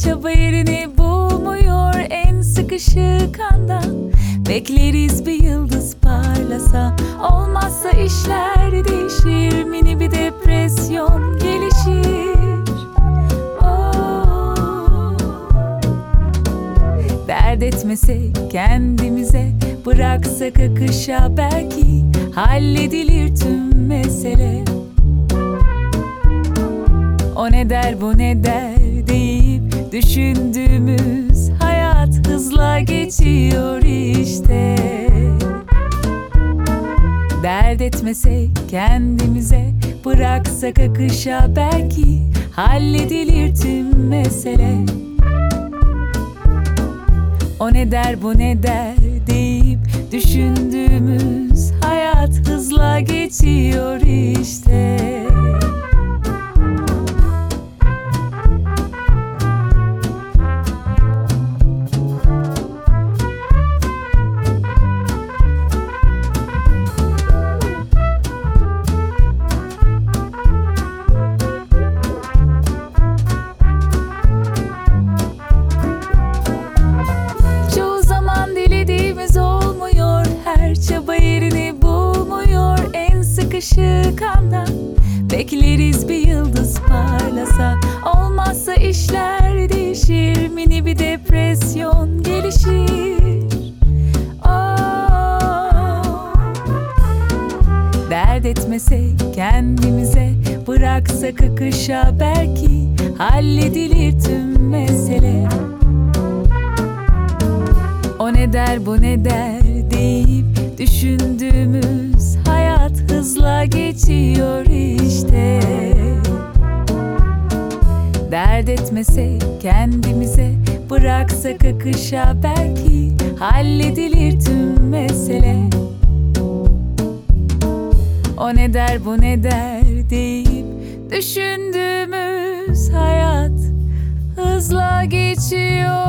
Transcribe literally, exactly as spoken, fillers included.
çaba yerini bulmuyor en sıkışık anda. Bekleriz bir yıldız parlasa, olmazsa işler değişir, mini bir depresyon gelişir. Oh. Dert etmesek kendimize, bıraksak akışa, belki halledilir tüm mesele. O ne der bu ne der deyip düşündüğümüz hayat hızla geçiyor işte. Dert etmesek kendimize, bıraksak akışa, belki halledilir tüm mesele. O ne der bu ne der deyip düşündüğümüz hayat hızla geçiyor işte. Çaba yerini bulmuyor en sıkışık anda. Bekleriz bir yıldız parlasa, olmazsa işler değişir, mini bir depresyon gelişir. Oh. Dert etmesek kendimize, bıraksak akışa, belki halledilir tüm mesele. O ne der bu ne der deyip düşündüğümüz hayat hızla geçiyor işte. Dert etmesek kendimize, bıraksak akışa, belki halledilir tüm mesele. O ne der bu ne der deyip düşündüğümüz hayat hızla geçiyor